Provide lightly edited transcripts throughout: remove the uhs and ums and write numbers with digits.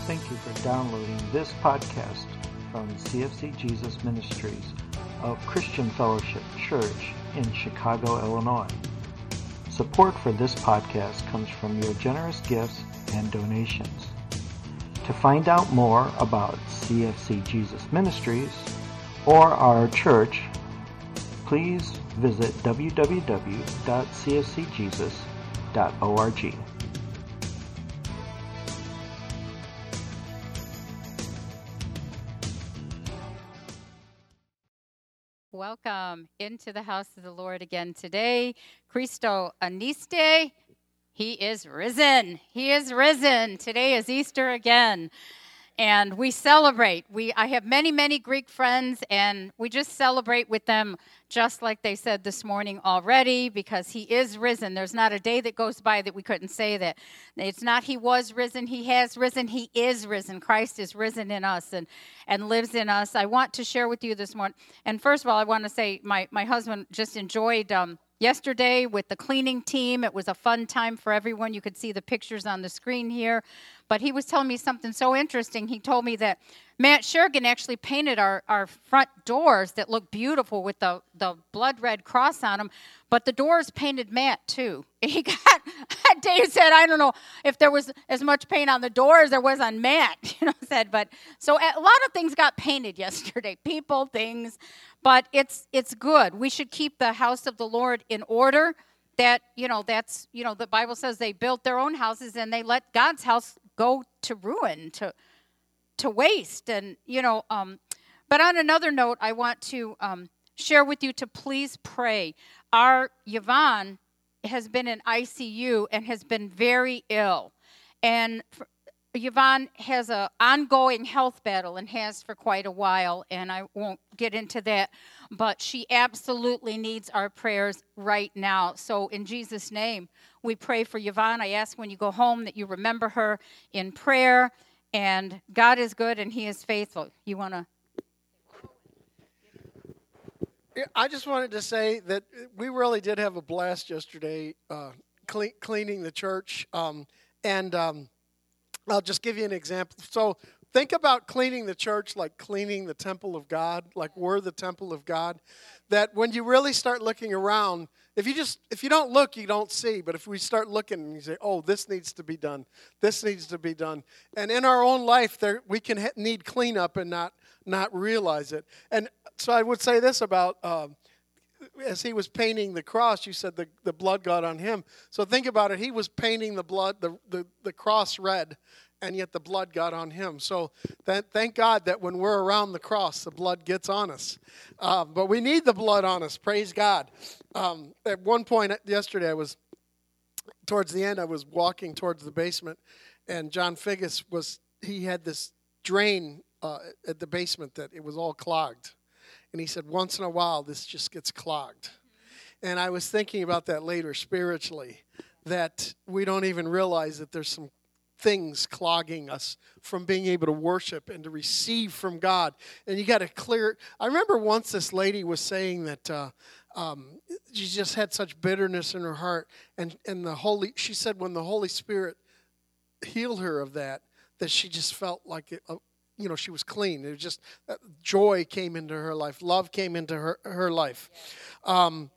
Thank you for downloading this podcast from CFC Jesus Ministries of Christian Fellowship Church in Chicago, Illinois. Support for this podcast comes from your generous gifts and donations. To find out more about CFC Jesus Ministries or our church, please visit www.cfcjesus.org. Welcome into the house of the Lord again today. Christo aniste. He is risen. He is risen. Today is Easter again. And we celebrate. I have many Greek friends, and we just celebrate with them just like they said this morning already, because he is risen. There's not a day that goes by that we couldn't say that. It's not he was risen, he has risen, he is risen. Christ is risen in us and lives in us. I want to share with you this morning. And first of all, I want to say my husband just enjoyed yesterday with the cleaning team. It was a fun time for everyone. You could see the pictures on the screen here. But he was telling me something so interesting. He told me that Matt Shergan actually painted our front doors that look beautiful with the blood red cross on them. But the doors painted Matt, too. Dave said, I don't know if there was as much paint on the door as there was on Matt, said. But so a lot of things got painted yesterday, people, things. But it's good. We should keep the house of the Lord in order. That, the Bible says they built their own houses and they let God's house go to ruin, to waste. And, but on another note, I want to share with you to please pray. Our Yvonne has been in ICU and has been very ill. And Yvonne has an ongoing health battle and has for quite a while, and I won't get into that, but she absolutely needs our prayers right now. So in Jesus' name, we pray for Yvonne. I ask when you go home that you remember her in prayer, and God is good and he is faithful. You want to? I just wanted to say that we really did have a blast yesterday cleaning the church, and I'll just give you an example. So think about cleaning the church like cleaning the temple of God, like we're the temple of God. That when you really start looking around, if you don't look, you don't see. But if we start looking and you say, oh, this needs to be done, this needs to be done. And in our own life, we can need cleanup and not realize it. And so I would say this about as he was painting the cross, you said the blood got on him. So think about it. He was painting the blood, the cross red, and yet the blood got on him. So thank God that when we're around the cross, the blood gets on us. But we need the blood on us. Praise God. At one point yesterday, towards the end, I was walking towards the basement, and John Figgis he had this drain at the basement that it was all clogged. And he said, once in a while, this just gets clogged. And I was thinking about that later spiritually, that we don't even realize that there's some things clogging us from being able to worship and to receive from God. And you got to clear. I remember once this lady was saying that she just had such bitterness in her heart. And she said when the Holy Spirit healed her of that she just felt like it. She was clean. It was just joy came into her life. Love came into her life. Well,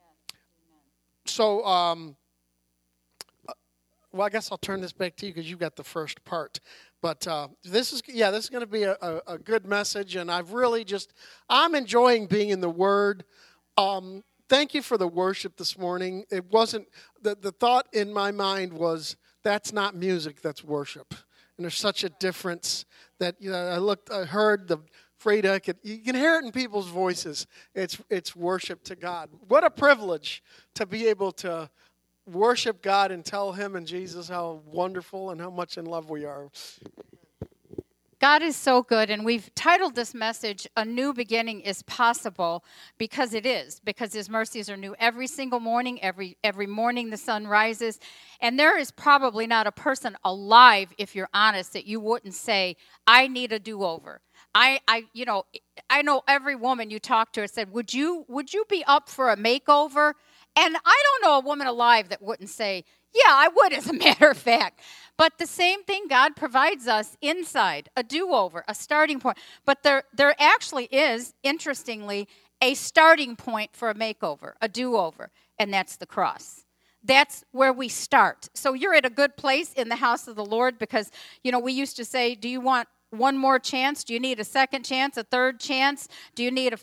I guess I'll turn this back to you because you got the first part. But this is going to be a good message, and I'm enjoying being in the Word. Thank you for the worship this morning. It wasn't, the thought in my mind was, that's not music, that's worship. And there's such a difference that I heard the Freda, you can hear it in people's voices. It's worship to God. What a privilege to be able to worship God and tell Him and Jesus how wonderful and how much in love we are. God is so good, and we've titled this message, A New Beginning is Possible, because it is, because His mercies are new every single morning, every morning the sun rises, and there is probably not a person alive, if you're honest, that you wouldn't say, I need a do-over. I know every woman you talk to said, would you be up for a makeover? And I don't know a woman alive that wouldn't say, Yeah, I would, as a matter of fact. But the same thing God provides us inside, a do-over, a starting point. But there actually is, interestingly, a starting point for a makeover, a do-over, and that's the cross. That's where we start. So you're at a good place in the house of the Lord because, we used to say, do you want one more chance? Do you need a second chance, a third chance? Do you need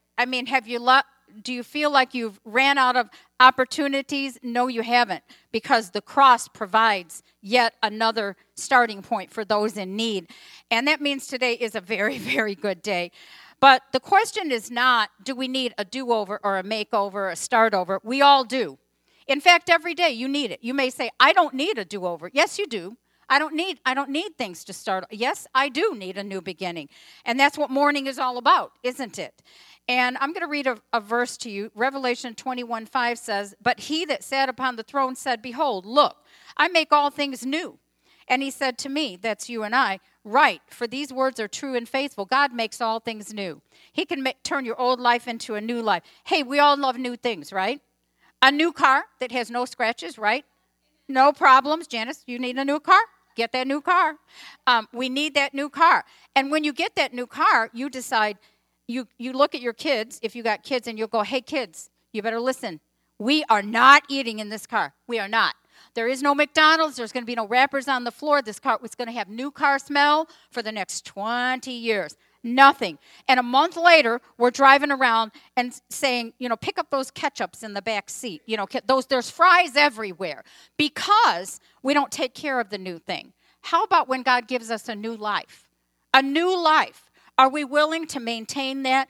do you feel like you've ran out of opportunities? No, you haven't, because the cross provides yet another starting point for those in need. And that means today is a very, very good day. But the question is not, do we need a do-over or a makeover or a start-over? We all do. In fact, every day you need it. You may say, I don't need a do-over. Yes, you do. I don't need things to start. Yes, I do need a new beginning. And that's what mourning is all about, isn't it? And I'm going to read a verse to you. Revelation 21:5 says, but he that sat upon the throne said, behold, look, I make all things new. And he said to me, that's you and I, right, for these words are true and faithful. God makes all things new. He can turn your old life into a new life. Hey, we all love new things, right? A new car that has no scratches, right? No problems. Janice, you need a new car? Get that new car. We need that new car. And when you get that new car, you decide, you look at your kids, if you got kids, and you'll go, hey, kids, you better listen. We are not eating in this car. We are not. There is no McDonald's. There's going to be no wrappers on the floor. This car is going to have new car smell for the next 20 years. Nothing. And a month later, we're driving around and saying, pick up those ketchups in the back seat. There's fries everywhere because we don't take care of the new thing. How about when God gives us a new life? A new life. Are we willing to maintain that?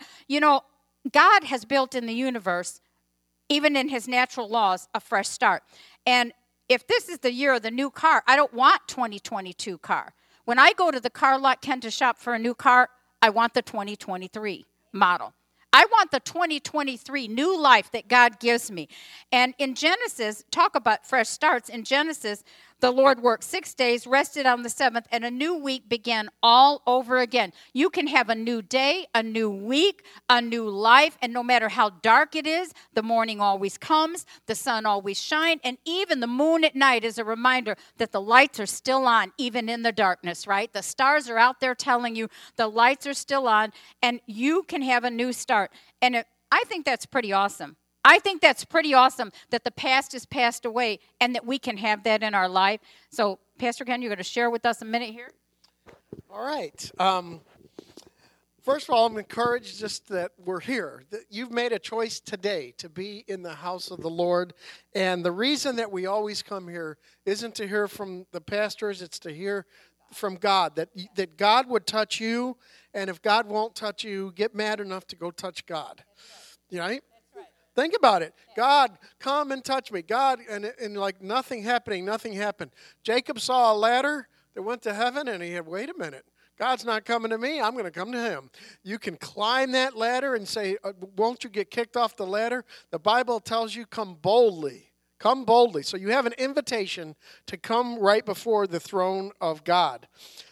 God has built in the universe, even in his natural laws, a fresh start. And if this is the year of the new car, I don't want 2022 car. When I go to the car lot, Ken, to shop for a new car, I want the 2023 model. I want the 2023 new life that God gives me. And in Genesis, talk about fresh starts. In Genesis, the Lord worked 6 days, rested on the seventh, and a new week began all over again. You can have a new day, a new week, a new life, and no matter how dark it is, the morning always comes, the sun always shines, and even the moon at night is a reminder that the lights are still on, even in the darkness, right? The stars are out there telling you the lights are still on, and you can have a new start. And I think that's pretty awesome. I think that's pretty awesome that the past is passed away and that we can have that in our life. So, Pastor Ken, you're going to share with us a minute here? All right. First of all, I'm encouraged just that we're here, that you've made a choice today to be in the house of the Lord. And the reason that we always come here isn't to hear from the pastors, it's to hear from God, that God would touch you. And if God won't touch you, get mad enough to go touch God. Right? Think about it. God, come and touch me. God, and like nothing happened. Jacob saw a ladder that went to heaven, and he had, wait a minute. God's not coming to me. I'm going to come to him. You can climb that ladder and say, won't you get kicked off the ladder? The Bible tells you, come boldly. Come boldly. So you have an invitation to come right before the throne of God.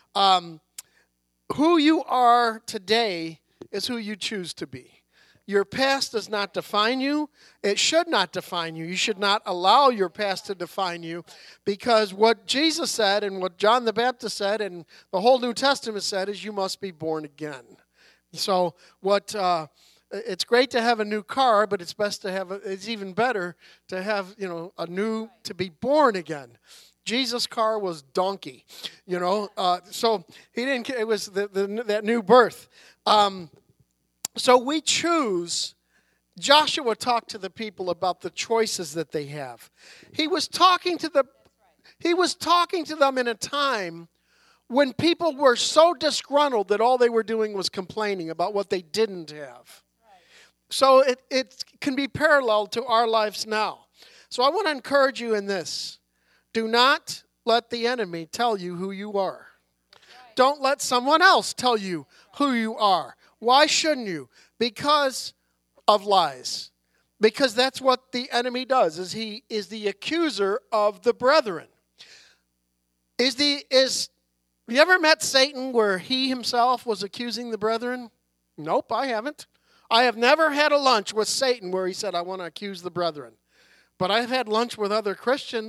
Who you are today is who you choose to be. Your past does not define you. It should not define you. You should not allow your past to define you, because what Jesus said and what John the Baptist said and the whole New Testament said is you must be born again. So it's great to have a new car, but it's even better to have, to be born again. Jesus' car was donkey, so he didn't. It was that new birth. So we choose. Joshua talked to the people about the choices that they have. He was talking to them in a time when people were so disgruntled that all they were doing was complaining about what they didn't have. So it can be paralleled to our lives now. So I want to encourage you in this. Do not let the enemy tell you who you are. Don't let someone else tell you who you are. Why shouldn't you? Because of lies. Because that's what the enemy does, is he is the accuser of the brethren. Have you ever met Satan where he himself was accusing the brethren? Nope, I haven't. I have never had a lunch with Satan where he said, I want to accuse the brethren. But I've had lunch with other Christians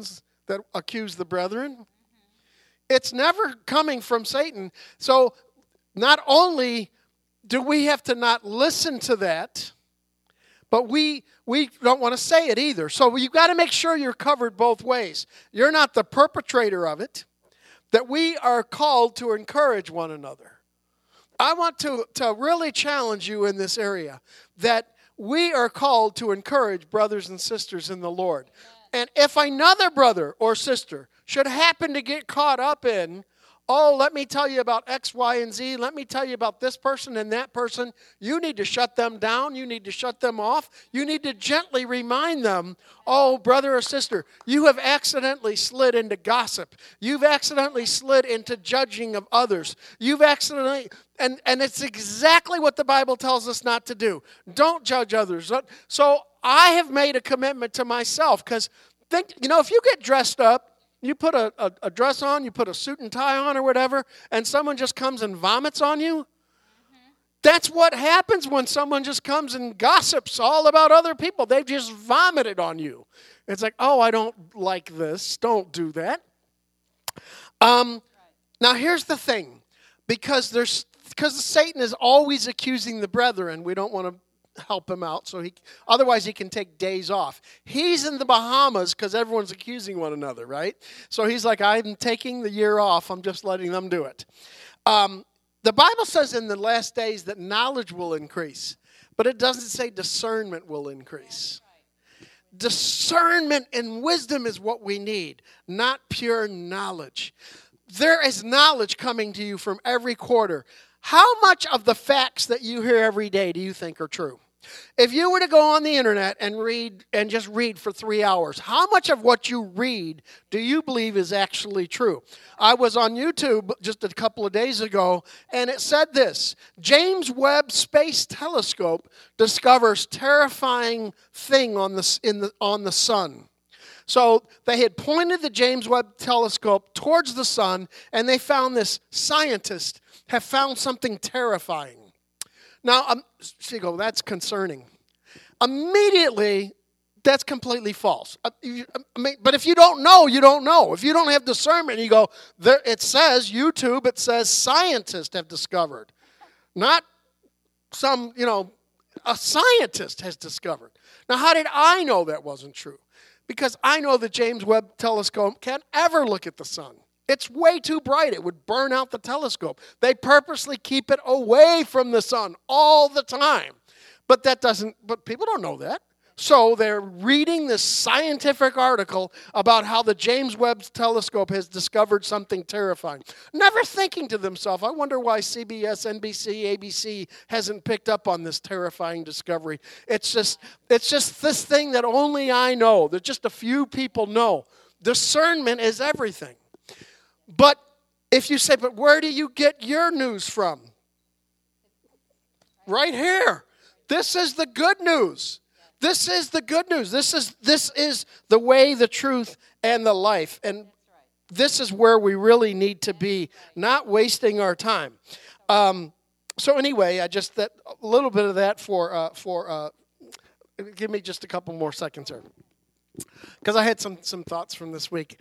that accuse the brethren. It's never coming from Satan. So not only do we have to not listen to that, but we don't want to say it either. So you've got to make sure you're covered both ways. You're not the perpetrator of it, that we are called to encourage one another. I want to really challenge you in this area, that we are called to encourage brothers and sisters in the Lord. And if another brother or sister should happen to get caught up in, oh, let me tell you about X, Y, and Z. Let me tell you about this person and that person. You need to shut them down. You need to shut them off. You need to gently remind them, oh, brother or sister, you have accidentally slid into gossip. You've accidentally slid into judging of others. You've accidentally, and it's exactly what the Bible tells us not to do. Don't judge others. So I have made a commitment to myself, because if you get dressed up, you put a dress on, you put a suit and tie on or whatever, and someone just comes and vomits on you. That's what happens when someone just comes and gossips all about other people. They've just vomited on you. It's like, oh, I don't like this. Don't do that. Now, here's the thing. Because Satan is always accusing the brethren, we don't want to help him out, so otherwise he can take days off. He's in the Bahamas because everyone's accusing one another, right? So he's like, I'm taking the year off. I'm just letting them do it. The Bible says in the last days that knowledge will increase, but it doesn't say discernment will increase. Discernment and wisdom is what we need, not pure knowledge. There is knowledge coming to you from every quarter. How much of the facts that you hear every day do you think are true? If you were to go on the internet and just read for 3 hours, how much of what you read do you believe is actually true? I was on YouTube just a couple of days ago, and it said this: James Webb Space Telescope discovers terrifying thing on the sun. So they had pointed the James Webb Telescope towards the sun, and they found this scientist have found something terrifying. Now, so you go, that's concerning. Immediately, that's completely false. But if you don't know, you don't know. If you don't have discernment, you go, it says YouTube, it says scientists have discovered. Not some, a scientist has discovered. Now, how did I know that wasn't true? Because I know the James Webb Telescope can't ever look at the sun. It's way too bright. It would burn out the telescope. They purposely keep it away from the sun all the time. But people don't know that. So they're reading this scientific article about how the James Webb Telescope has discovered something terrifying. Never thinking to themselves, I wonder why CBS, NBC, ABC hasn't picked up on this terrifying discovery. It's just this thing that only I know, that just a few people know. Discernment is everything. But if you say, but where do you get your news from? Right here. This is the good news. This is the good news. This is the way, the truth, and the life. And this is where we really need to be, not wasting our time. So anyway, a little bit of that for give me just a couple more seconds here, because I had some thoughts from this week.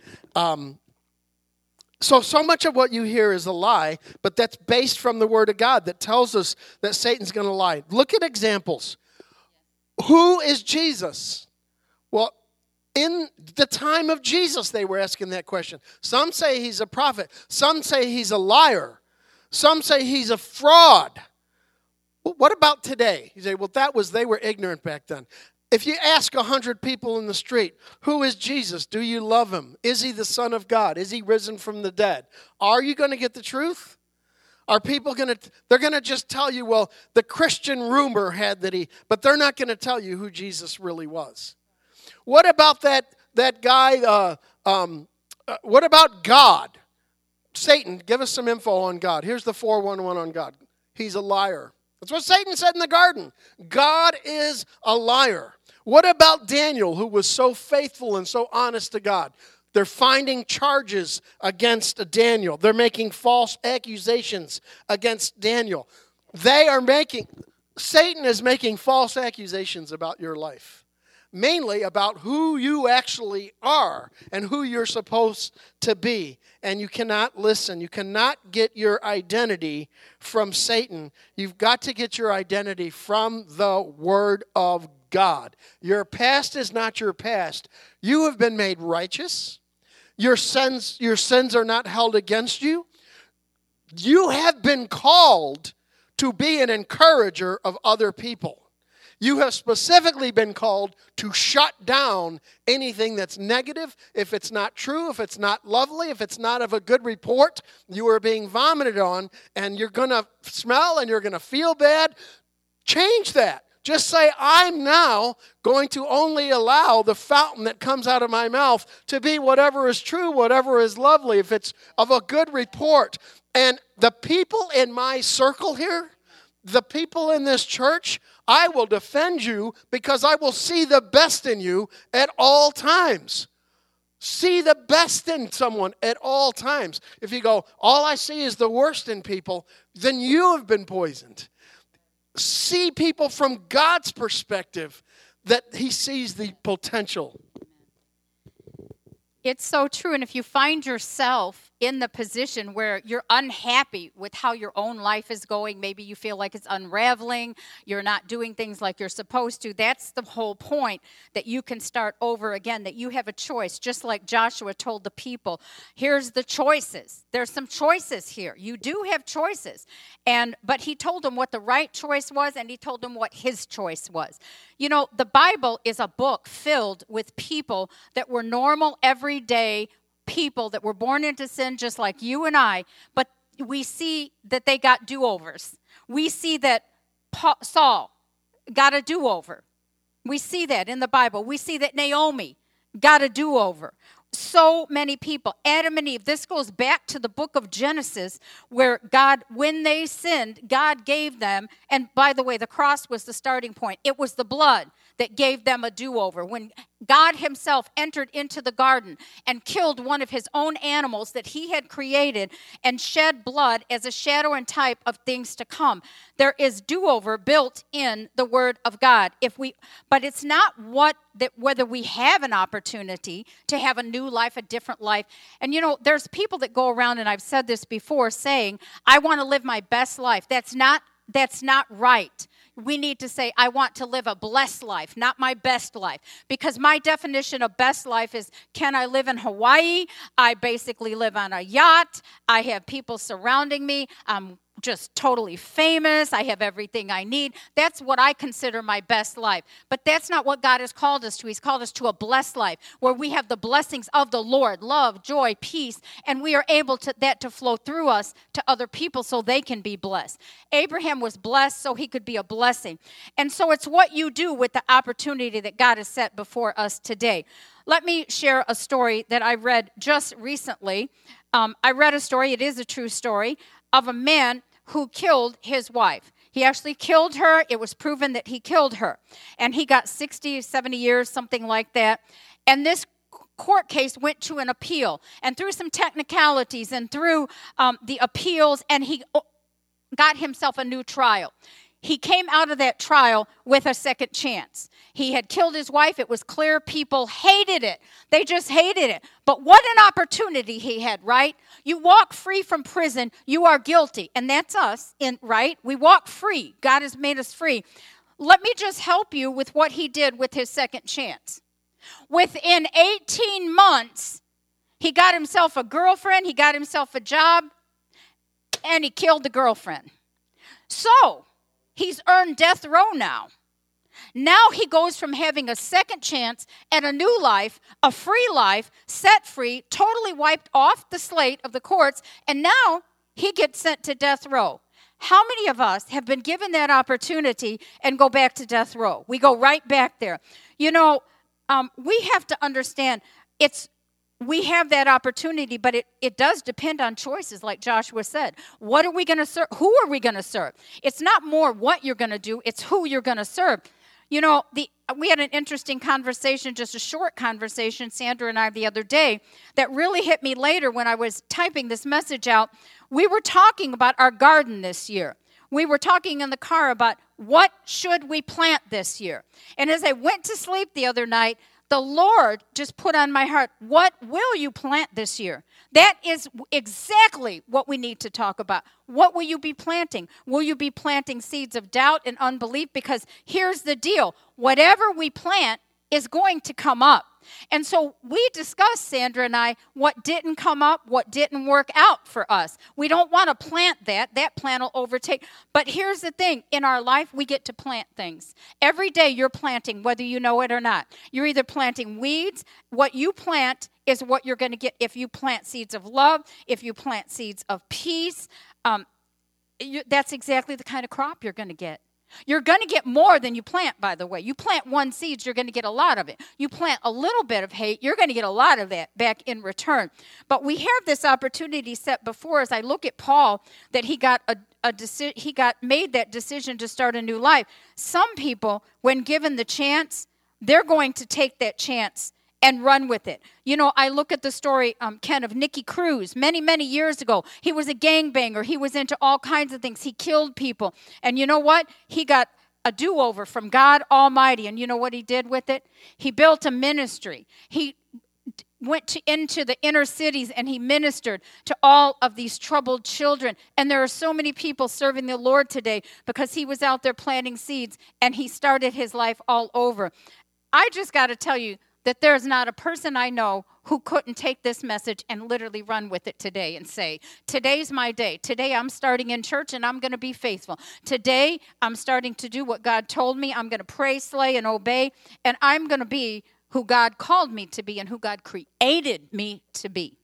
So much of what you hear is a lie, but that's based from the Word of God that tells us that Satan's going to lie. Look at examples. Who is Jesus? Well, in the time of Jesus, they were asking that question. Some say he's a prophet. Some say he's a liar. Some say he's a fraud. Well, what about today? You say, well, they were ignorant back then. If you ask 100 people in the street, who is Jesus? Do you love him? Is he the Son of God? Is he risen from the dead? Are you going to get the truth? Are people they're going to just tell you, well, the Christian rumor had that but they're not going to tell you who Jesus really was. What about that guy, what about God? Satan, give us some info on God. Here's the 411 on God. He's a liar. That's what Satan said in the garden. God is a liar. What about Daniel, who was so faithful and so honest to God? They're finding charges against Daniel. They're making false accusations against Daniel. Satan is making false accusations about your life. mainly about who you actually are and who you're supposed to be. And you cannot listen. You cannot get your identity from Satan. You've got to get your identity from the Word of God. Your past is not your past. You have been made righteous. Your sins are not held against you. You have been called to be an encourager of other people. You have specifically been called to shut down anything that's negative. If it's not true, if it's not lovely, if it's not of a good report, you are being vomited on, and you're going to smell and you're going to feel bad. Change that. Just say, I'm now going to only allow the fountain that comes out of my mouth to be whatever is true, whatever is lovely, if it's of a good report. And the people in my circle here, the people in this church, I will defend you because I will see the best in you at all times. See the best in someone at all times. If you go, all I see is the worst in people, then you have been poisoned. See people from God's perspective, that He sees the potential. It's so true. And if you find yourself in the position where you're unhappy with how your own life is going, maybe you feel like it's unraveling, you're not doing things like you're supposed to, that's the whole point, that you can start over again, that you have a choice, just like Joshua told the people. Here's the choices. There's some choices here. You do have choices. But he told them what the right choice was, and he told them what his choice was. You know, the Bible is a book filled with people that were normal, everyday people that were born into sin just like you and I, but we see that they got do-overs. We see that Saul got a do-over. We see that in the Bible. We see that Naomi got a do-over. So many people, Adam and Eve, this goes back to the book of Genesis, where God, when they sinned, God gave them, and by the way, the cross was the starting point. It was the blood that gave them a do-over. When God himself entered into the garden and killed one of his own animals that he had created and shed blood as a shadow and type of things to come. There is do-over built in the Word of God. But it's not whether we have an opportunity to have a new life, a different life. And you know, there's people that go around, and I've said this before, saying, I want to live my best life. That's not right. We need to say, I want to live a blessed life, not my best life. Because my definition of best life is, can I live in Hawaii? I basically live on a yacht. I have people surrounding me. I'm just totally famous. I have everything I need. That's what I consider my best life. But that's not what God has called us to. He's called us to a blessed life where we have the blessings of the Lord, love, joy, peace, and we are able to flow through us to other people so they can be blessed. Abraham was blessed so he could be a blessing. And so it's what you do with the opportunity that God has set before us today. Let me share a story that I read just recently. I read a story, it is a true story, of a man who killed his wife. He actually killed her. It was proven that he killed her. And he got 60, 70 years, something like that. And this court case went to an appeal. And through some technicalities and through the appeals, and he got himself a new trial. He came out of that trial with a second chance. He had killed his wife. It was clear people hated it. They just hated it. But what an opportunity he had, right? You walk free from prison, you are guilty. And that's us, right? We walk free. God has made us free. Let me just help you with what he did with his second chance. Within 18 months, he got himself a girlfriend, he got himself a job, and he killed the girlfriend. So, he's earned death row now. Now he goes from having a second chance at a new life, a free life, set free, totally wiped off the slate of the courts, and now he gets sent to death row. How many of us have been given that opportunity and go back to death row? We go right back there. You know, we have to understand we have that opportunity, but it does depend on choices, like Joshua said. What are we going to serve? Who are we going to serve? It's not more what you're going to do, it's who you're going to serve. You know, we had an interesting conversation, just a short conversation, Sandra and I, the other day, that really hit me later when I was typing this message out. We were talking about our garden this year. we were talking in the car about what should we plant this year. And as I went to sleep the other night, the Lord just put on my heart, what will you plant this year? That is exactly what we need to talk about. What will you be planting? Will you be planting seeds of doubt and unbelief? Because here's the deal. Whatever we plant is going to come up. And so we discussed, Sandra and I, what didn't come up, what didn't work out for us. We don't want to plant that. That plant will overtake. But here's the thing. In our life, we get to plant things. Every day you're planting, whether you know it or not. You're either planting weeds. What you plant is what you're going to get. If you plant seeds of love, if you plant seeds of peace, that's exactly the kind of crop you're going to get. You're going to get more than you plant, by the way. You plant one seed, you're going to get a lot of it. You plant a little bit of hate, you're going to get a lot of that back in return. But we have this opportunity set before us. I look at Paul, that he got made that decision to start a new life. Some people, when given the chance, they're going to take that chance and run with it. You know, I look at the story, Ken, of Nicky Cruz many, many years ago. He was a gangbanger. He was into all kinds of things. He killed people. And you know what? He got a do-over from God Almighty. And you know what he did with it? He built a ministry. He went into the inner cities and he ministered to all of these troubled children. And there are so many people serving the Lord today because he was out there planting seeds and he started his life all over. I just got to tell you, that there's not a person I know who couldn't take this message and literally run with it today and say, today's my day. Today I'm starting in church and I'm going to be faithful. Today I'm starting to do what God told me. I'm going to pray, slay, and obey, and I'm going to be who God called me to be and who God created me to be.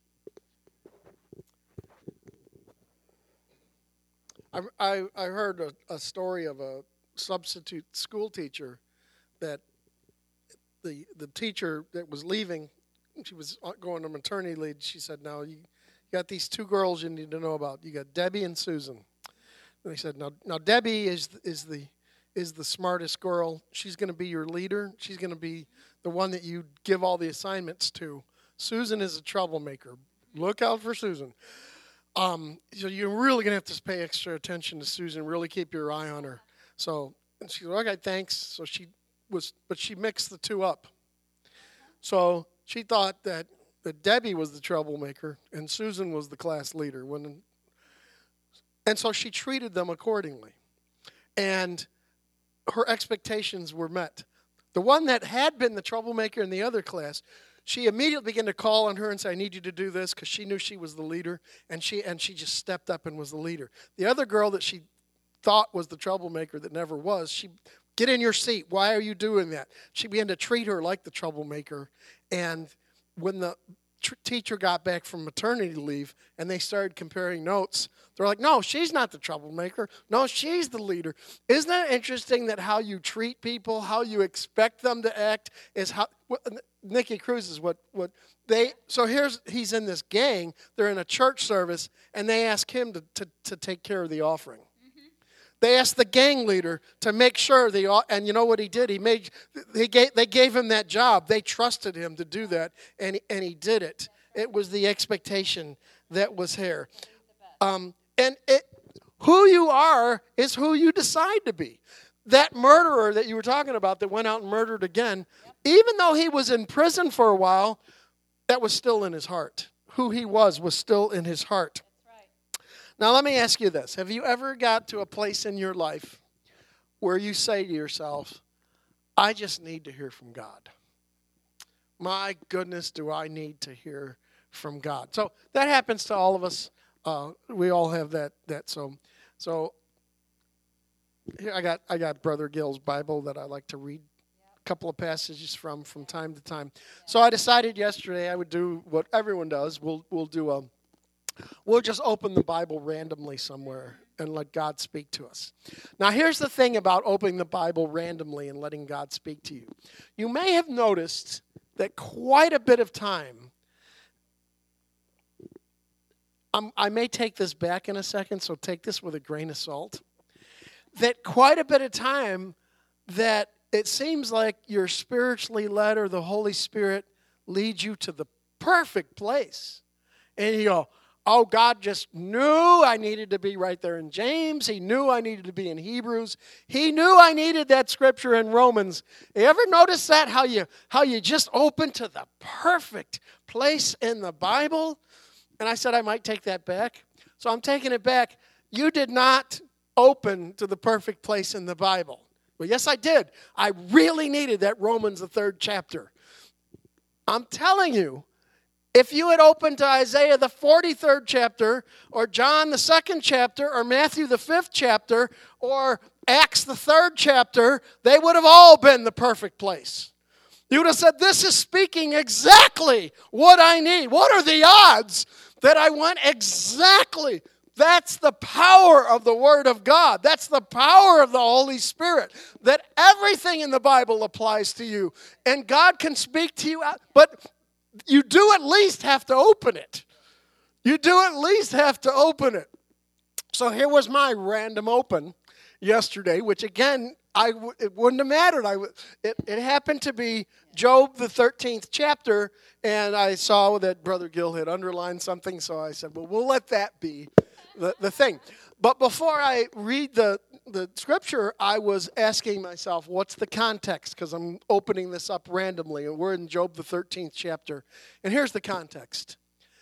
I heard a story of a substitute school teacher that the teacher that was leaving, she was going to maternity leave. She said, now you got these two girls you need to know about. You got Debbie and Susan. And they said, now Debbie is the smartest girl. She's going to be your leader. She's going to be the one that you give all the assignments to. Susan is a troublemaker. Look out for Susan. So you're really going to have to pay extra attention to Susan. Really keep your eye on her. So and she said, okay, thanks. So but she mixed the two up. So she thought that Debbie was the troublemaker and Susan was the class leader. And so she treated them accordingly. And her expectations were met. The one that had been the troublemaker in the other class, she immediately began to call on her and say, I need you to do this, because she knew she was the leader, and she just stepped up and was the leader. The other girl that she thought was the troublemaker that never was, she get in your seat. Why are you doing that? She began to treat her like the troublemaker. And when the teacher got back from maternity leave and they started comparing notes, they're like, no, she's not the troublemaker. No, she's the leader. Isn't that interesting that how you treat people, how you expect them to act is how Nicky Cruz is what they, so he's in this gang. They're in a church service and they ask him to take care of the offering. They asked the gang leader to make sure and you know what he did? They gave him that job. They trusted him to do that, and he did it. It was the expectation that was here. Who you are is who you decide to be. That murderer that you were talking about that went out and murdered again, even though he was in prison for a while, that was still in his heart. Who he was still in his heart. Now, let me ask you this. Have you ever got to a place in your life where you say to yourself, I just need to hear from God? My goodness, do I need to hear from God? So that happens to all of us. We all have that. So here I got Brother Gill's Bible that I like to read a couple of passages from time to time. So I decided yesterday I would do what everyone does. We'll just open the Bible randomly somewhere and let God speak to us. Now, here's the thing about opening the Bible randomly and letting God speak to you. You may have noticed that quite a bit of time, I may take this back in a second, so take this with a grain of salt, that quite a bit of time that it seems like you're spiritually led or the Holy Spirit leads you to the perfect place. And you go, Oh, God just knew I needed to be right there in James. He knew I needed to be in Hebrews. He knew I needed that scripture in Romans. You ever notice that? How you just open to the perfect place in the Bible? And I said I might take that back. So I'm taking it back. You did not open to the perfect place in the Bible. Well, yes, I did. I really needed that Romans, the 3rd chapter. I'm telling you, if you had opened to Isaiah, the 43rd chapter, or John, the 2nd chapter, or Matthew, the 5th chapter, or Acts, the 3rd chapter, they would have all been the perfect place. You would have said, this is speaking exactly what I need. What are the odds that I want exactly? That's the power of the Word of God. That's the power of the Holy Spirit. That everything in the Bible applies to you. And God can speak to you, but you do at least have to open it. You do at least have to open it. So here was my random open yesterday, which again, it wouldn't have mattered. It happened to be Job, the 13th chapter, and I saw that Brother Gill had underlined something, so I said, well, we'll let that be the thing. But before I read the scripture, I was asking myself, what's the context? Because I'm opening this up randomly, and we're in Job, the 13th chapter. And here's the context.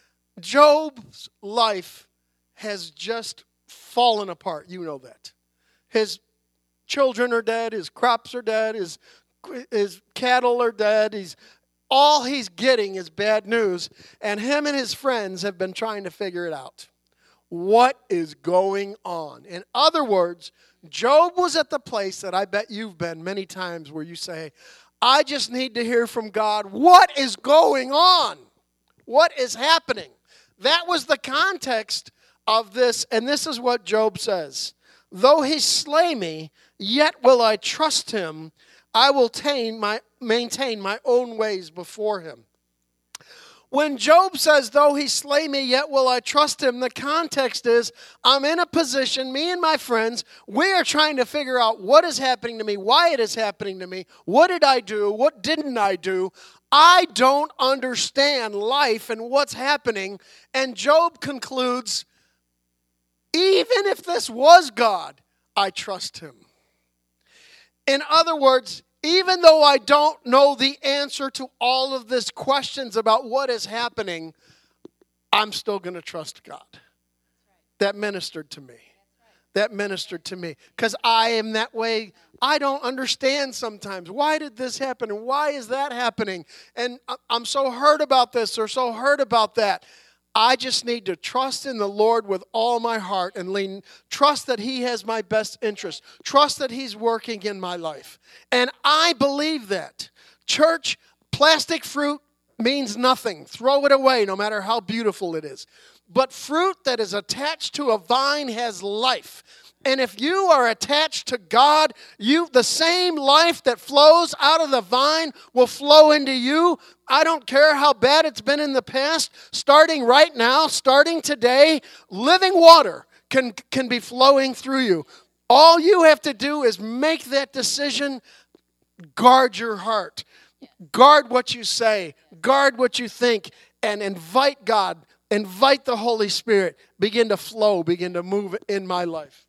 Job's life has just fallen apart. You know that. His children are dead. His crops are dead. His cattle are dead. All he's getting is bad news. And him and his friends have been trying to figure it out. What is going on? In other words, Job was at the place that I bet you've been many times where you say, I just need to hear from God. What is going on? What is happening? That was the context of this, and this is what Job says. Though he slay me, yet will I trust him. I will maintain my own ways before him. When Job says, though he slay me, yet will I trust him, the context is, I'm in a position, me and my friends, we are trying to figure out what is happening to me, why it is happening to me, what did I do, what didn't I do. I don't understand life and what's happening. And Job concludes, even if this was God, I trust him. In other words, even though I don't know the answer to all of these questions about what is happening, I'm still going to trust God. That ministered to me. That ministered to me. Because I am that way. I don't understand sometimes. Why did this happen? And why is that happening? And I'm so hurt about this or so hurt about that. I just need to trust in the Lord with all my heart and trust that He has my best interest. Trust that He's working in my life. And I believe that. Church, plastic fruit means nothing. Throw it away no matter how beautiful it is. But fruit that is attached to a vine has life. And if you are attached to God, the same life that flows out of the vine will flow into you. I don't care how bad it's been in the past. Starting right now, starting today, living water can be flowing through you. All you have to do is make that decision. Guard your heart. Guard what you say. Guard what you think. And invite God. Invite the Holy Spirit. Begin to flow. Begin to move in my life.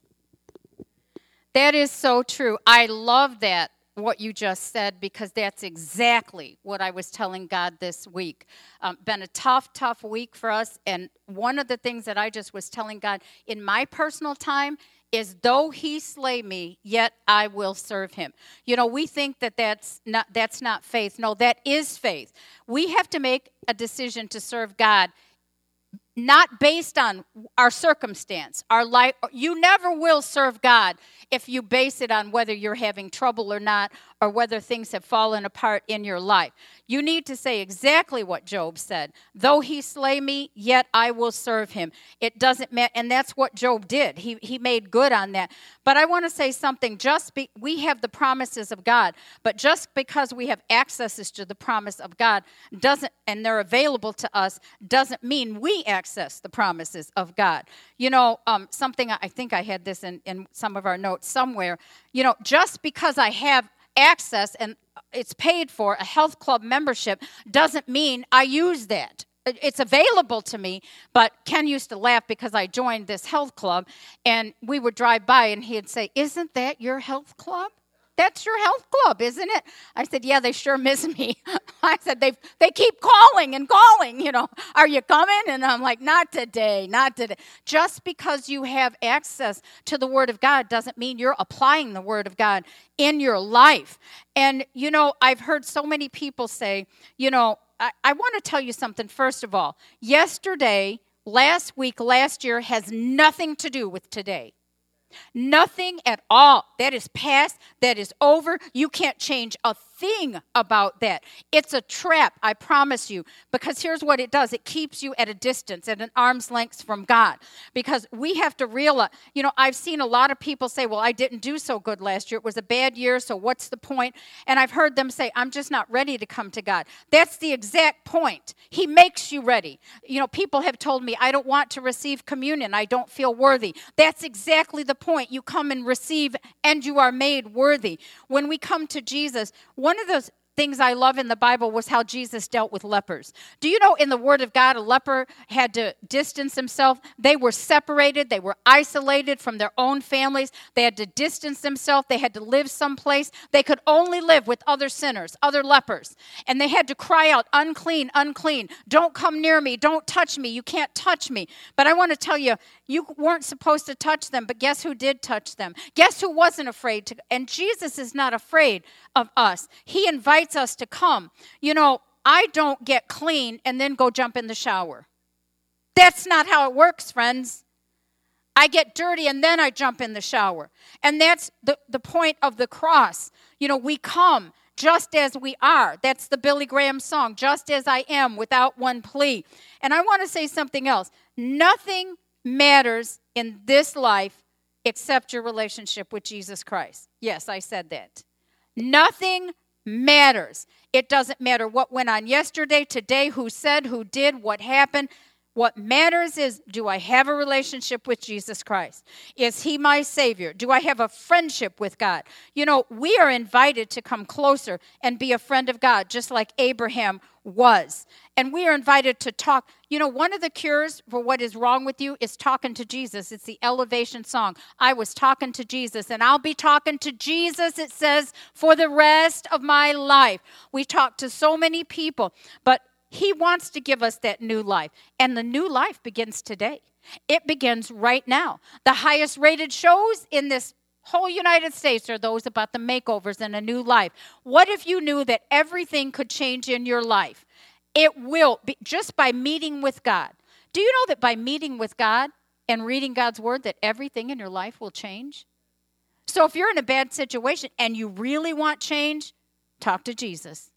That is so true. I love that, what you just said, because that's exactly what I was telling God this week. Been a tough week for us. And one of the things that I just was telling God in my personal time is, though He slay me, yet I will serve Him. You know, we think that's not faith. No, that is faith. We have to make a decision to serve God, not based on our circumstance, our life. You never will serve God if you base it on whether you're having trouble or not, or whether things have fallen apart in your life. You need to say exactly what Job said. Though he slay me, yet I will serve him. It doesn't matter. And that's what Job did. He made good on that. But I want to say something. We have the promises of God, but just because we have accesses to the promise of God and they're available to us, doesn't mean we access the promises of God. You know, something, I think I had this in some of our notes somewhere. You know, just because I have access and it's paid for, a health club membership, doesn't mean I use that. it's available to me. But Ken used to laugh because I joined this health club, and we would drive by, and he'd say, "Isn't that your health club? That's your health club, isn't it?" I said, "Yeah, they sure miss me." I said, they keep calling and calling, "Are you coming?" And I'm like, "Not today, not today." Just because you have access to the Word of God doesn't mean you're applying the Word of God in your life. And, I've heard so many people say, I want to tell you something, first of all. Yesterday, last week, last year has nothing to do with today. Nothing at all. That is past. That is over. You can't change a thing about that. It's a trap, I promise you, because here's what it does. It keeps you at a distance, at an arm's length from God, because we have to realize, I've seen a lot of people say, "Well, I didn't do so good last year. It was a bad year, so what's the point?" And I've heard them say, "I'm just not ready to come to God." That's the exact point. He makes you ready. People have told me, "I don't want to receive communion. I don't feel worthy." That's exactly the point. You come and receive, and you are made worthy. When we come to Jesus, one of those things I love in the Bible was how Jesus dealt with lepers. Do you know in the Word of God, a leper had to distance himself? They were separated. They were isolated from their own families. They had to distance themselves. They had to live someplace. They could only live with other sinners, other lepers. And they had to cry out, "Unclean, unclean. Don't come near me. Don't touch me. You can't touch me." But I want to tell you, you weren't supposed to touch them, but guess who did touch them? Guess who wasn't afraid to? And Jesus is not afraid of us. He invites us to come. I don't get clean and then go jump in the shower. That's not how it works, friends. I get dirty and then I jump in the shower. And that's the point of the cross. We come just as we are. That's the Billy Graham song, "Just as I am, without one plea." And I want to say something else. Nothing matters in this life except your relationship with Jesus Christ. Yes, I said that. Nothing matters. It doesn't matter what went on yesterday, today, who said, who did, what happened. What matters is, do I have a relationship with Jesus Christ? Is he my Savior? Do I have a friendship with God? We are invited to come closer and be a friend of God, just like Abraham was. And we are invited to talk. One of the cures for what is wrong with you is talking to Jesus. It's the Elevation song. I was talking to Jesus, and I'll be talking to Jesus, it says, for the rest of my life. We talk to so many people, but he wants to give us that new life. And the new life begins today. It begins right now. The highest rated shows in this whole United States are those about the makeovers and a new life. What if you knew that everything could change in your life? It will, be just by meeting with God. Do you know that by meeting with God and reading God's word that everything in your life will change? So if you're in a bad situation and you really want change, talk to Jesus.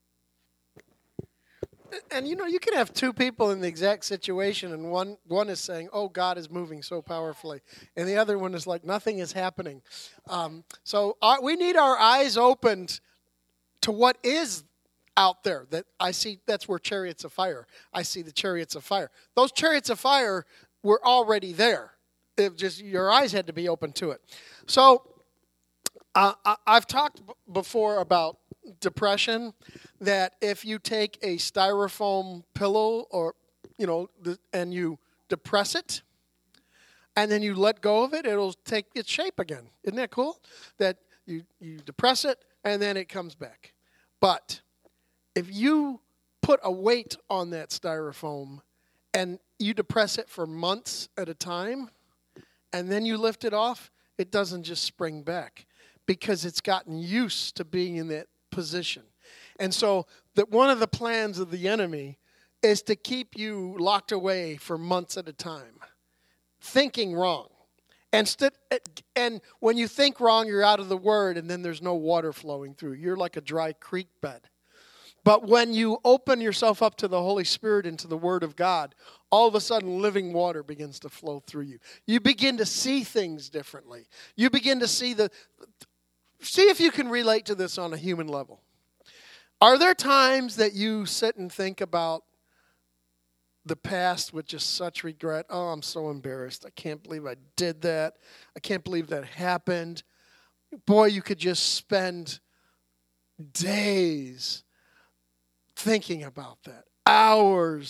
And you can have two people in the exact situation, and one is saying, "Oh, God is moving so powerfully," and the other one is like, "Nothing is happening." So we need our eyes opened to what is out there. That I see. That's where chariots of fire. I see the chariots of fire. Those chariots of fire were already there. It just your eyes had to be open to it. So I've talked before about depression, that if you take a styrofoam pillow and you depress it and then you let go of it, it'll take its shape again. Isn't that cool? That you depress it and then it comes back. But if you put a weight on that styrofoam and you depress it for months at a time and then you lift it off, it doesn't just spring back because it's gotten used to being in that position. And so that one of the plans of the enemy is to keep you locked away for months at a time, thinking wrong. And when you think wrong, you're out of the Word, and then there's no water flowing through. You're like a dry creek bed. But when you open yourself up to the Holy Spirit and to the Word of God, all of a sudden living water begins to flow through you. You begin to see things differently. You begin to see see if you can relate to this on a human level. Are there times that you sit and think about the past with just such regret? "Oh, I'm so embarrassed. I can't believe I did that. I can't believe that happened." Boy, you could just spend days thinking about that. Hours and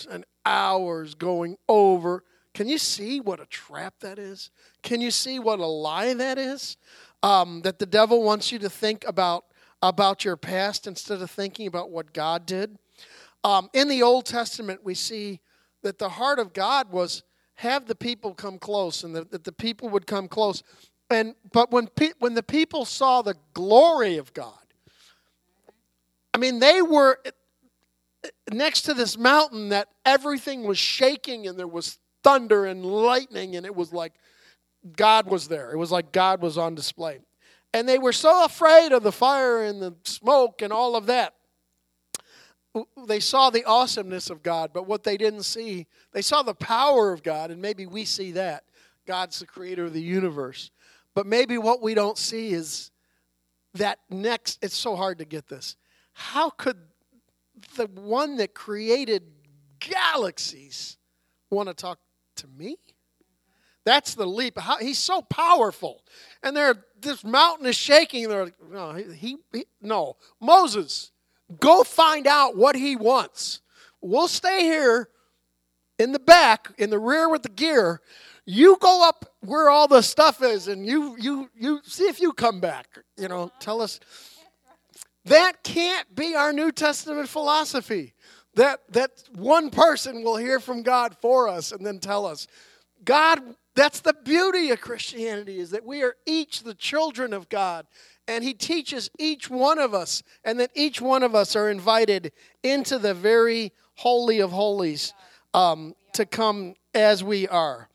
hours going over. Can you see what a trap that is? Can you see what a lie that is? That the devil wants you to think about your past instead of thinking about what God did. In the Old Testament, we see that the heart of God was have the people come close, and that the people would come close. But when the people saw the glory of God, I mean, they were next to this mountain that everything was shaking, and there was thunder and lightning, and it was like God was there. It was like God was on display. And they were so afraid of the fire and the smoke and all of that. They saw the awesomeness of God, but what they didn't see, they saw the power of God, and maybe we see that. God's the creator of the universe. But maybe what we don't see is that next, it's so hard to get this. How could the one that created galaxies want to talk to me? That's the leap. He's so powerful. And this mountain is shaking. They're like, no. Moses, go find out what he wants. We'll stay here in the back, in the rear with the gear. You go up where all the stuff is, and you see if you come back. Tell us. That can't be our New Testament philosophy. That one person will hear from God for us and then tell us. God, that's the beauty of Christianity, is that we are each the children of God. And he teaches each one of us, and that each one of us are invited into the very holy of holies to come as we are.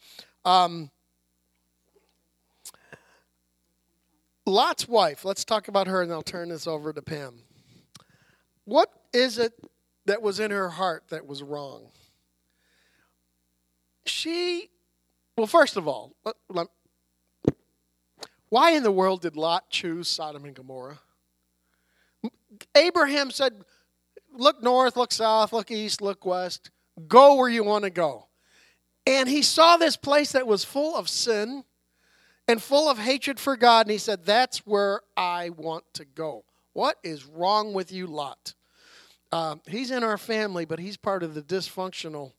Lot's wife, let's talk about her, and I'll turn this over to Pam. What is it that was in her heart that was wrong? First of all, why in the world did Lot choose Sodom and Gomorrah? Abraham said, look north, look south, look east, look west. Go where you want to go. And he saw this place that was full of sin and full of hatred for God. And he said, that's where I want to go. What is wrong with you, Lot? He's in our family, but he's part of the dysfunctional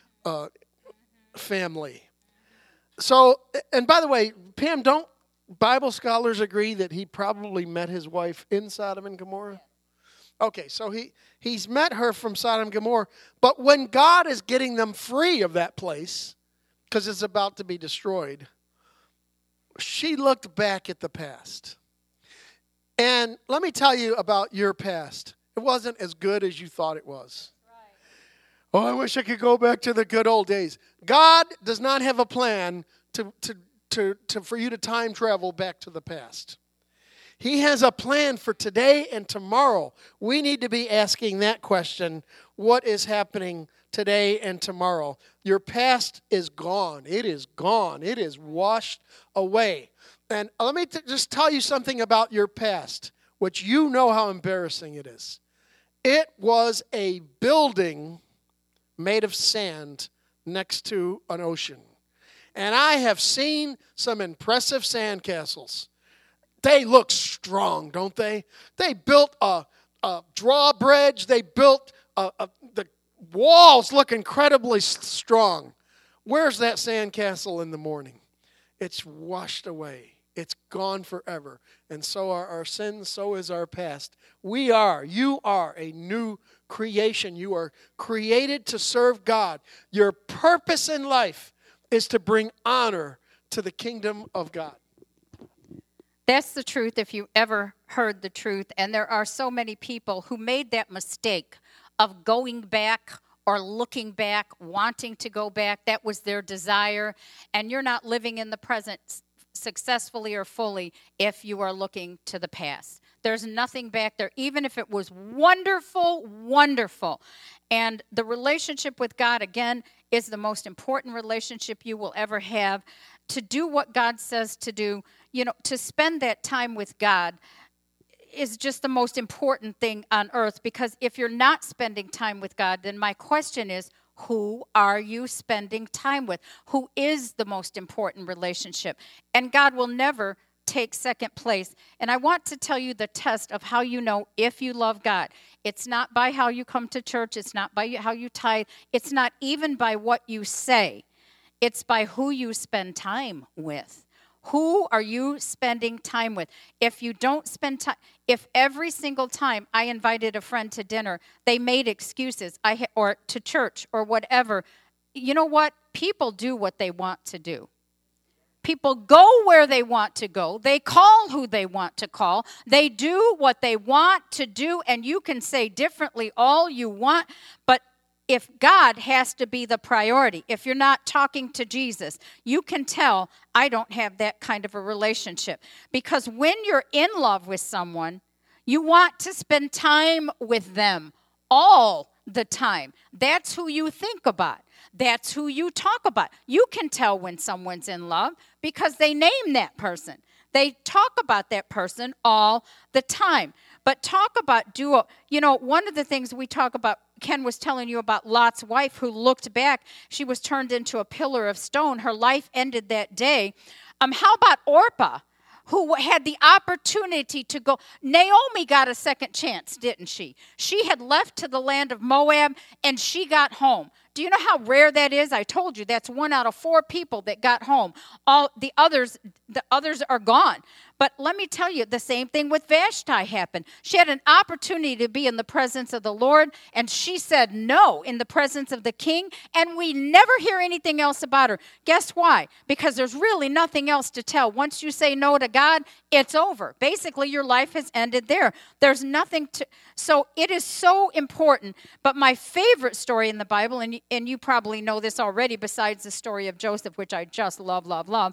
family. So, and by the way, Pam, don't Bible scholars agree that he probably met his wife in Sodom and Gomorrah? Okay, so he's met her from Sodom and Gomorrah. But when God is getting them free of that place, because it's about to be destroyed, she looked back at the past. And let me tell you about your past. It wasn't as good as you thought it was. Oh, I wish I could go back to the good old days. God does not have a plan for you to time travel back to the past. He has a plan for today and tomorrow. We need to be asking that question, what is happening today and tomorrow? Your past is gone. It is gone. It is washed away. And let me just tell you something about your past, which you know how embarrassing it is. It was a building made of sand next to an ocean. And I have seen some impressive sandcastles. They look strong, don't they? They built a drawbridge. They built the walls look incredibly strong. Where's that sandcastle in the morning? It's washed away. It's gone forever. And so are our sins, so is our past. You are a new creation. You are created to serve God. Your purpose in life is to bring honor to the kingdom of God. That's the truth if you ever heard the truth. And there are so many people who made that mistake of going back or looking back, wanting to go back. That was their desire. And you're not living in the present successfully or fully if you are looking to the past. There's nothing back there, even if it was wonderful, wonderful. And the relationship with God, again, is the most important relationship you will ever have. To do what God says to do, to spend that time with God is just the most important thing on earth. Because if you're not spending time with God, then my question is, who are you spending time with? Who is the most important relationship? And God will never take second place. And I want to tell you the test of how you know if you love God. It's not by how you come to church. It's not by how you tithe. It's not even by what you say. It's by who you spend time with. Who are you spending time with? If you don't spend time, if every single time I invited a friend to dinner, they made excuses, or to church or whatever, you know what? People do what they want to do. People go where they want to go. They call who they want to call. They do what they want to do, and you can say differently all you want, but if God has to be the priority, if you're not talking to Jesus, you can tell I don't have that kind of a relationship. Because when you're in love with someone, you want to spend time with them all the time. That's who you think about. That's who you talk about. You can tell when someone's in love because they name that person. They talk about that person all the time. But talk about duo. You know, one of the things we talk about, Ken was telling you about Lot's wife who looked back. She was turned into a pillar of stone. Her life ended that day. How about Orpah, who had the opportunity to go? Naomi got a second chance, didn't she? She had left to the land of Moab, and she got home. Do you know how rare that is? I told you that's 1 out of 4 people that got home. All the others are gone. But let me tell you, the same thing with Vashti happened. She had an opportunity to be in the presence of the Lord, and she said no in the presence of the king, and we never hear anything else about her. Guess why? Because there's really nothing else to tell. Once you say no to God, it's over. Basically, your life has ended there. There's nothing to... So it is so important. But my favorite story in the Bible, and you probably know this already besides the story of Joseph, which I just love,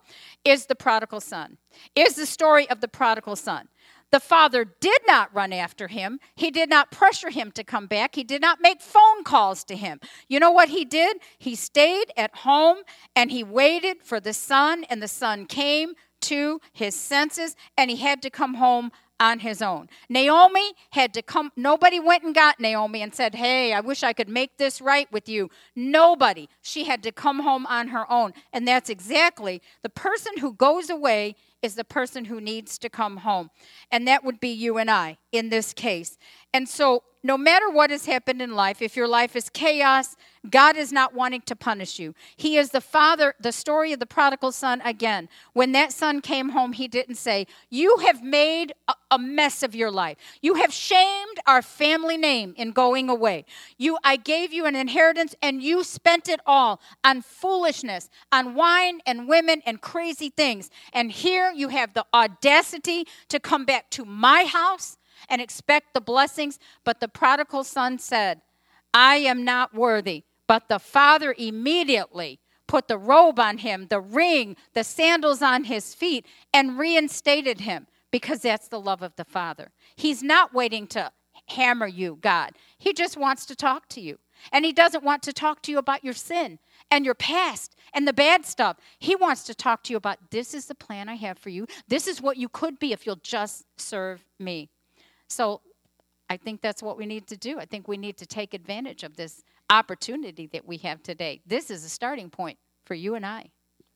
is the prodigal son. Is the story of the prodigal son. The father did not run after him. He did not pressure him to come back. He did not make phone calls to him. You know what he did? He stayed at home and he waited for the son, and the son came to his senses, and he had to come home on his own. Naomi had to come. Nobody went and got Naomi and said, hey, I wish I could make this right with you. Nobody. She had to come home on her own. And that's exactly the person who goes away is the person who needs to come home. And that would be you and I in this case. And so no matter what has happened in life, if your life is chaos, God is not wanting to punish you. He is the father, the story of the prodigal son again. When that son came home, he didn't say, you have made a mess of your life. You have shamed our family name in going away. I gave you an inheritance and you spent it all on foolishness, on wine and women and crazy things. And here you have the audacity to come back to my house and expect the blessings. But the prodigal son said, I am not worthy. But the father immediately put the robe on him, the ring, the sandals on his feet, and reinstated him, because that's the love of the Father. He's not waiting to hammer you, God. He just wants to talk to you. And he doesn't want to talk to you about your sin and your past and the bad stuff. He wants to talk to you about, this is the plan I have for you. This is what you could be if you'll just serve me. So I think that's what we need to do. I think we need to take advantage of this opportunity that we have today. This is a starting point for you and I.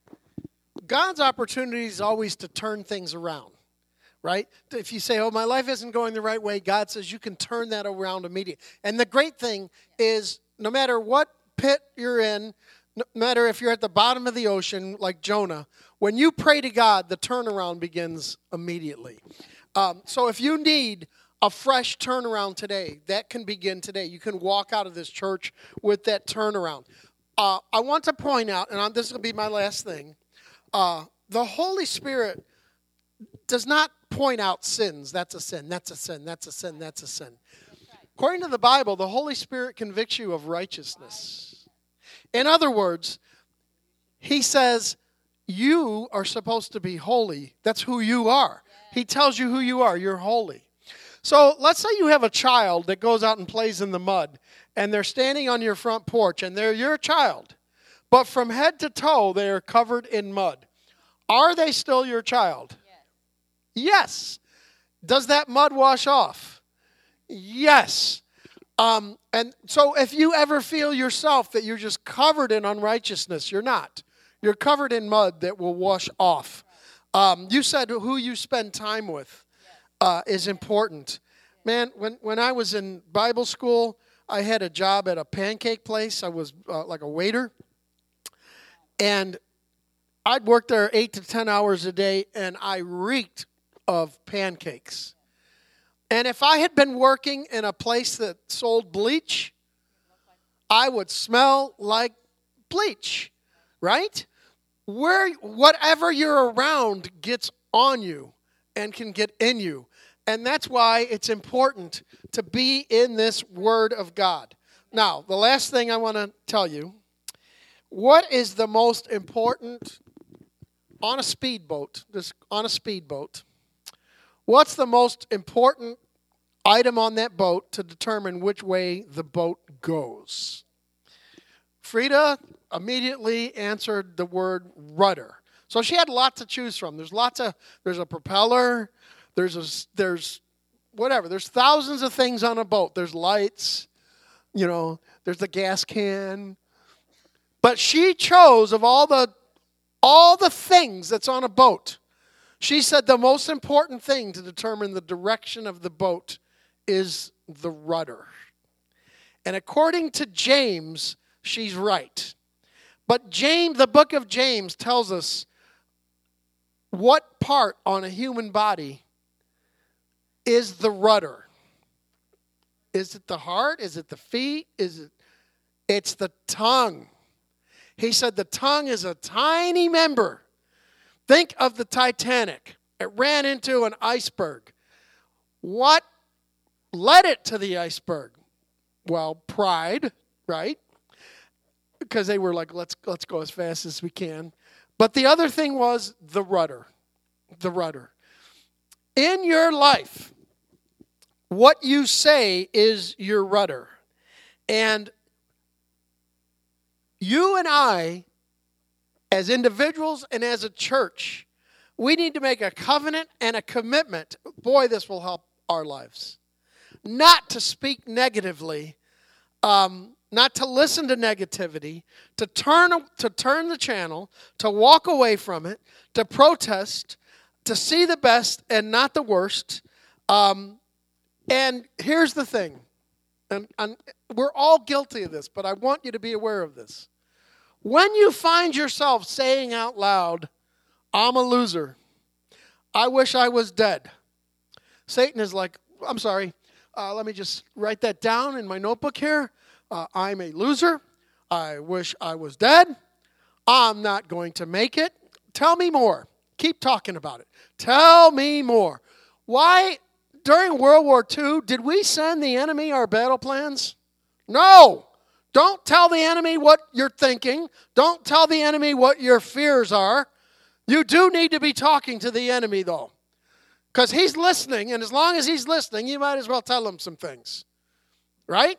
God's opportunity is always to turn things around, right? If you say, oh, my life isn't going the right way, God says you can turn that around immediately. And the great thing is, no matter what pit you're in, no matter if you're at the bottom of the ocean like Jonah, when you pray to God, the turnaround begins immediately. So if you need a fresh turnaround today, that can begin today. You can walk out of this church with that turnaround. I want to point out, and this will be my last thing, the Holy Spirit does not point out sins. That's a sin, that's a sin, that's a sin, that's a sin. According to the Bible, the Holy Spirit convicts you of righteousness. In other words, he says, you are supposed to be holy. That's who you are. He tells you who you are. You're holy. So let's say you have a child that goes out and plays in the mud, and they're standing on your front porch, and they're your child. But from head to toe, they are covered in mud. Are they still your child? Yes. Does that mud wash off? Yes. And so if you ever feel yourself that you're just covered in unrighteousness, you're not. You're covered in mud that will wash off. You said who you spend time with is important. Man, when I was in Bible school, I had a job at a pancake place. I was like a waiter. And I'd work there 8 to 10 hours a day, and I reeked of pancakes. And if I had been working in a place that sold bleach, I would smell like bleach, right? Whatever you're around gets on you and can get in you. And that's why it's important to be in this Word of God. Now, the last thing I want to tell you, what is the most important on a speedboat, what's the most important item on that boat to determine which way the boat goes? Frida immediately answered the word rudder. So she had lots to choose from. There's a propeller, there's thousands of things on a boat. There's lights, there's the gas can. But she chose of all the things that's on a boat, she said the most important thing to determine the direction of the boat is the rudder. And according to James, she's right. But the book of James tells us what part on a human body is the rudder. Is it the heart? Is it the feet? It's the tongue. He said the tongue is a tiny member. Think of the Titanic. It ran into an iceberg. What led it to the iceberg? Well, pride, right? Because they were like, let's go as fast as we can. But the other thing was the rudder. The rudder. In your life, what you say is your rudder. And you and I, as individuals and as a church, we need to make a covenant and a commitment. Boy, this will help our lives. Not to speak negatively, not to listen to negativity, to turn the channel, to walk away from it, to protest, to see the best and not the worst. And here's the thing, and we're all guilty of this, but I want you to be aware of this. When you find yourself saying out loud, I'm a loser, I wish I was dead, Satan is like, I'm sorry, let me just write that down in my notebook here. I'm a loser. I wish I was dead. I'm not going to make it. Tell me more. Keep talking about it. Tell me more. Why, during World War II, did we send the enemy our battle plans? No. Don't tell the enemy what you're thinking. Don't tell the enemy what your fears are. You do need to be talking to the enemy, though. Because he's listening, and as long as he's listening, you might as well tell him some things. Right?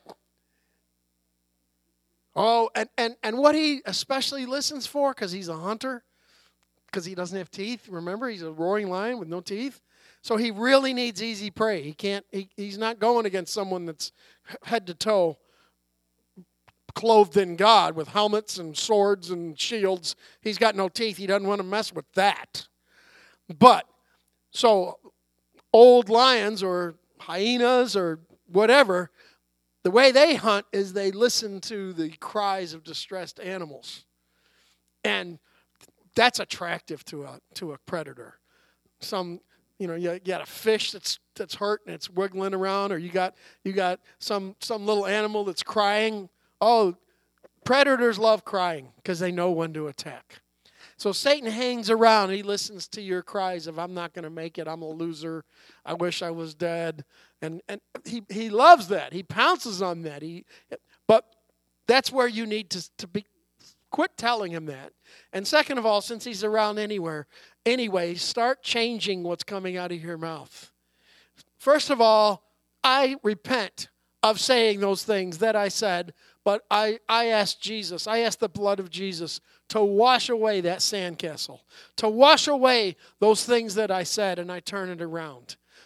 Oh, and what he especially listens for, because he's a hunter, because he doesn't have teeth. Remember, he's a roaring lion with no teeth. So he really needs easy prey. He's not going against someone that's head to toe clothed in God with helmets and swords and shields. He's got no teeth. He doesn't want to mess with that. But, so old lions or hyenas or whatever, the way they hunt is they listen to the cries of distressed animals. And that's attractive to a predator. You got a fish that's hurt and it's wiggling around, or you got some little animal that's crying. Oh, predators love crying because they know when to attack. So Satan hangs around. He listens to your cries of, I'm not going to make it. I'm a loser. I wish I was dead. And he loves that. He pounces on that. But that's where you need to be. Quit telling him that. And second of all, since he's around anyway, start changing what's coming out of your mouth. First of all, I repent of saying those things that I said, but I asked Jesus, I asked the blood of Jesus to wash away that sandcastle, to wash away those things that I said, and I turn it around.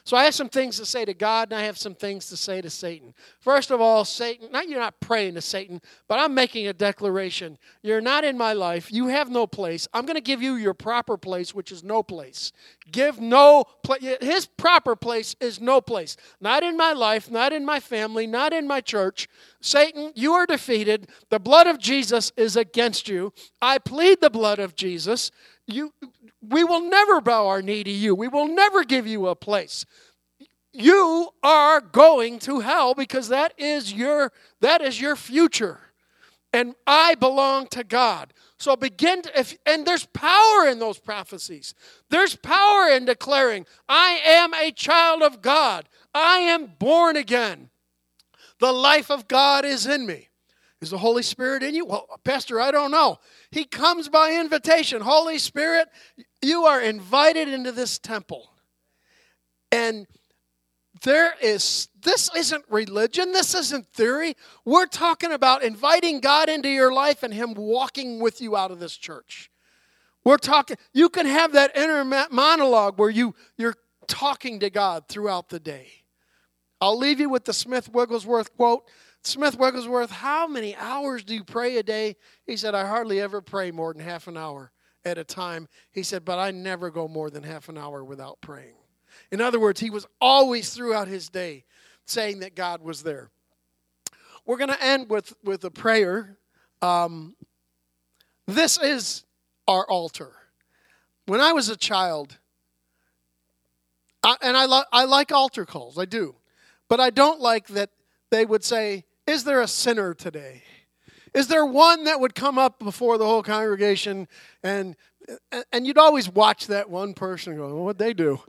So I have some things to say to God, and I have some things to say to Satan. First of all, Satan, you're not praying to Satan, but I'm making a declaration. You're not in my life. You have no place. I'm going to give you your proper place, which is no place. Give no place. His proper place is no place. Not in my life, not in my family, not in my church. Satan, you are defeated. The blood of Jesus is against you. I plead the blood of Jesus. We will never bow our knee to you. We will never give you a place. You are going to hell because that is your future. And I belong to God. So and there's power in those prophecies. There's power in declaring, I am a child of God. I am born again. The life of God is in me. Is the Holy Spirit in you? Well, Pastor, I don't know. He comes by invitation. Holy Spirit, you are invited into this temple. And this isn't religion. This isn't theory. We're talking about inviting God into your life and Him walking with you out of this church. You can have that inner monologue where you're talking to God throughout the day. I'll leave you with the Smith Wigglesworth quote. Smith Wigglesworth, how many hours do you pray a day? He said, I hardly ever pray more than half an hour at a time. He said, but I never go more than half an hour without praying. In other words, he was always throughout his day saying that God was there. We're going to end with a prayer. This is our altar. When I was a child, I like altar calls, I do. But I don't like that they would say, is there a sinner today? Is there one that would come up before the whole congregation? And you'd always watch that one person and go, well, what'd they do?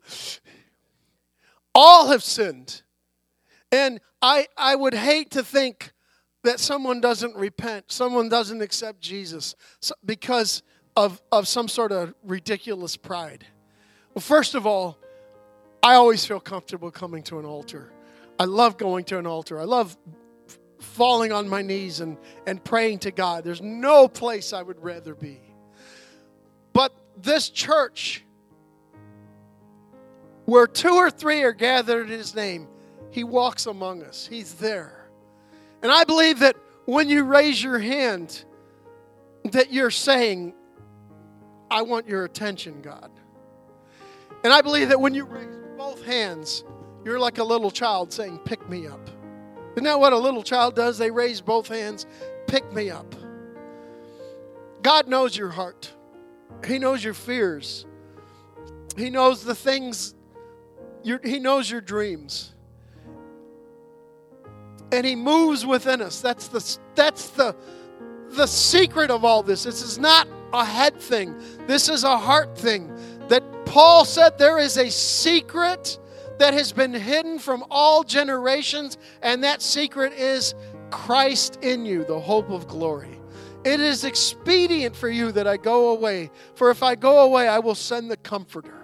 All have sinned. And I would hate to think that someone doesn't repent, someone doesn't accept Jesus because of some sort of ridiculous pride. Well, first of all, I always feel comfortable coming to an altar. I love going to an altar. I love falling on my knees and praying to God. There's no place I would rather be. But this church, where 2 or 3 are gathered in His name, He walks among us. He's there. And I believe that when you raise your hand, that you're saying, I want your attention, God. And I believe that when you raise both hands, you're like a little child saying, pick me up. Isn't that what a little child does? They raise both hands, pick me up. God knows your heart. He knows your fears. He knows the things, He knows your dreams. And He moves within us. That's the secret of all this. This is not a head thing. This is a heart thing. That Paul said there is a secret that has been hidden from all generations, and that secret is Christ in you, the hope of glory. It is expedient for you that I go away, for if I go away, I will send the Comforter.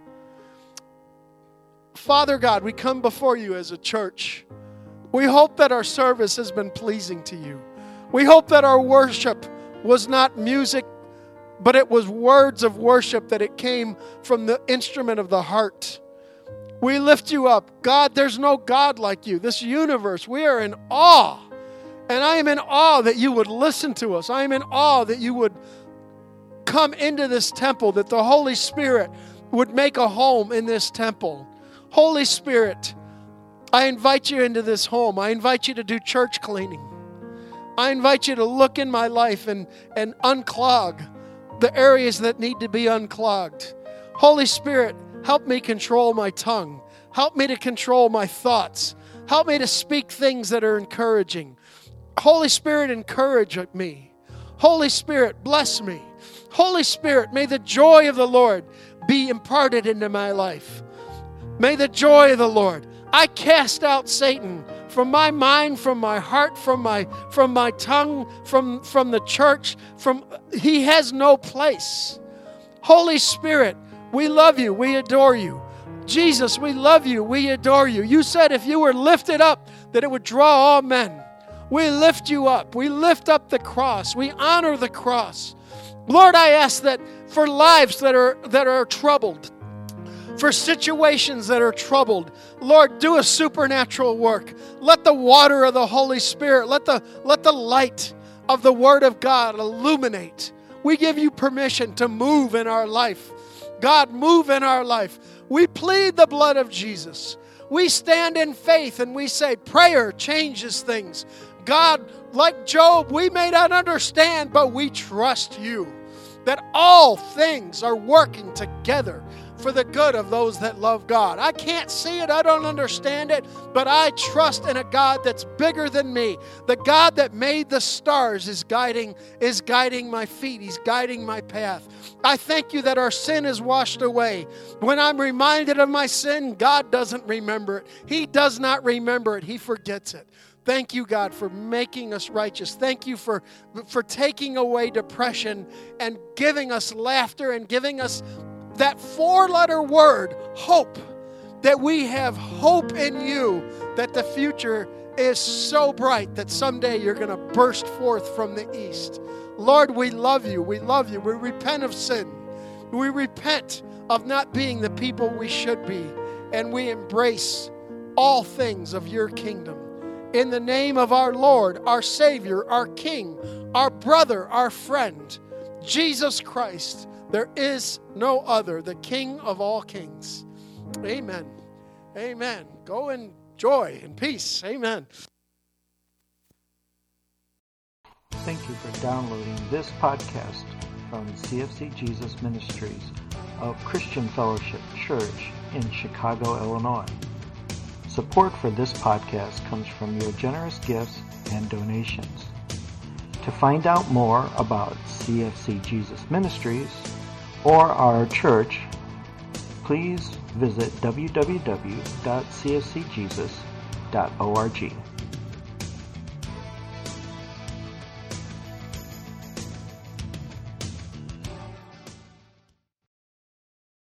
Father God, we come before you as a church. We hope that our service has been pleasing to you. We hope that our worship was not music, but it was words of worship, that it came from the instrument of the heart. We lift you up. God, there's no God like you. This universe, we are in awe. And I am in awe that you would listen to us. I am in awe that you would come into this temple, that the Holy Spirit would make a home in this temple. Holy Spirit, I invite you into this home. I invite you to do church cleaning. I invite you to look in my life and unclog the areas that need to be unclogged. Holy Spirit, help me control my tongue. Help me to control my thoughts. Help me to speak things that are encouraging. Holy Spirit, encourage me. Holy Spirit, bless me. Holy Spirit, may the joy of the Lord be imparted into my life. May the joy of the Lord. I cast out Satan from my mind, from my heart, from my tongue, from the church. He has no place. Holy Spirit, we love you. We adore you. Jesus, we love you. We adore you. You said if you were lifted up, that it would draw all men. We lift you up. We lift up the cross. We honor the cross. Lord, I ask that for lives that are troubled, for situations that are troubled. Lord, do a supernatural work. Let the water of the Holy Spirit, let the light of the Word of God illuminate. We give you permission to move in our life. God, move in our life. We plead the blood of Jesus. We stand in faith and we say prayer changes things. God, like Job, we may not understand, but we trust you that all things are working together for the good of those that love God. I can't see it, I don't understand it, but I trust in a God that's bigger than me. The God that made the stars is guiding my feet. He's guiding my path. I thank you that our sin is washed away. When I'm reminded of my sin, God doesn't remember it. He does not remember it. He forgets it. Thank you, God, for making us righteous. Thank you for taking away depression and giving us laughter and giving us that 4-letter word, hope, that we have hope in you, that the future is so bright that someday you're going to burst forth from the east. Lord, we love you. We love you. We repent of sin. We repent of not being the people we should be, and we embrace all things of your kingdom. In the name of our Lord, our Savior, our King, our brother, our friend, Jesus Christ, there is no other, the King of all kings. Amen. Amen. Go in joy and peace. Amen. Thank you for downloading this podcast from CFC Jesus Ministries of Christian Fellowship Church in Chicago, Illinois. Support for this podcast comes from your generous gifts and donations. To find out more about CFC Jesus Ministries or our church, please visit www.cfcjesus.org.